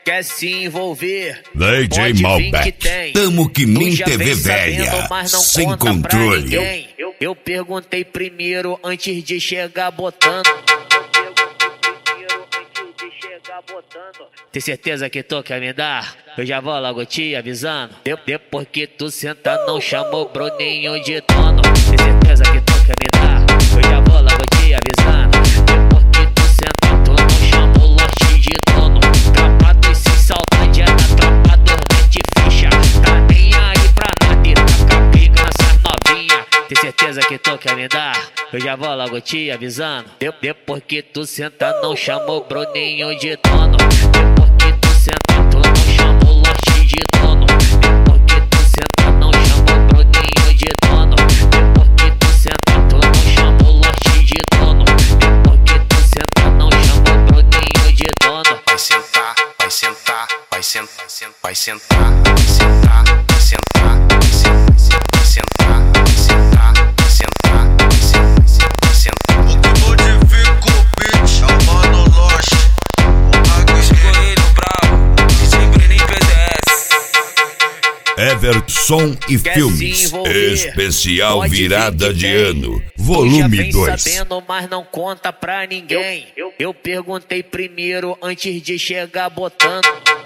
quer se envolver? DJ Malbec, tamo que nem TV velha, sem controle. Eu perguntei primeiro antes de chegar botando. Tem certeza que tu quer me dar? Eu já vou logo te avisando. Depois que tu senta, não chamou o Bruninho de dono. Tem certeza que tu quer me dar? Eu já vou logo te avisando. Depois que tu senta, tu não chamou o lote de dono. Trapado e sem saudade, é da tropa do Net Ficha. Tá nem aí pra nada e tá com a briga nessas novinha. Tem certeza que tu quer me dar? Eu já vou logo te avisando. Depois que tu senta, não chamou o Bruninho de dono. Depois que tu senta, tu não chamou o lote de dono. Depois que tu senta, não chamou o Bruninho de dono. Depois que tu senta, tu não chamou o lote de dono. Depois que tu senta, não chamou o Bruninho de dono. Vai sentar, vai sentar, vai sentar, vai sentar, vai sentar, vai sentar, vai sentar, vai sentar, vai sentar, vai sentar, vai sentar. O que modifica o beat é o Mano Lost. Everton e Filmes, especial virada de ano, volume 2. Sabendo, mas não conta pra ninguém. Eu perguntei primeiro antes de chegar botando.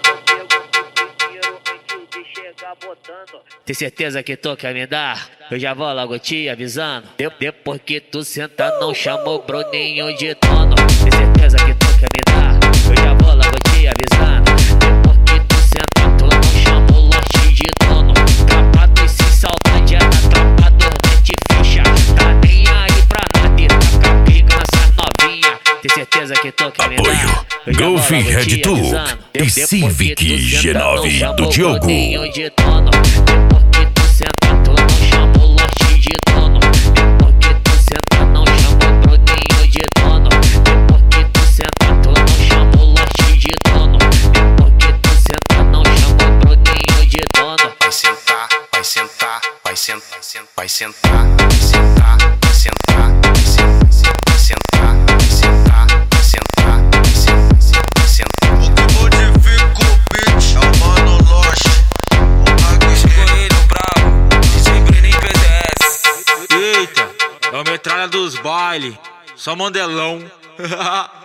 Tem certeza que tu quer me dar? Eu já vou logo te avisando. Depois que tu senta, não chamou o Bruninho de dono. Tem certeza que tu quer me dar? Eu já vou logo te avisando. Depois que tu senta, tu não chamou o lote de dono. Trapado e sem saudade, é da tropa do Net Ficha. Tá nem aí pra nada e tá com a briga nessas novinha. Tem certeza que tu quer me dar? Apoio Golf Red Tour e Civic G9 do Diogo. Depois que tu senta, tu não chamou o lote de dono. Depois que tu senta, não chamou o Bruninho de dono. Depois que tu senta, tu não chamou o lote de dono. Depois que tu senta, não chamou o Bruninho de dono. Vai sentar, vai sentar, vai sentar, vai sentar, vai sentar, vai sentar, vai sentar, vai sentar, vai sentar, vai sentar, vai sentar. O que modifica o beat é o Mano Lost. Eita, é a metralha dos baile, só mandelão.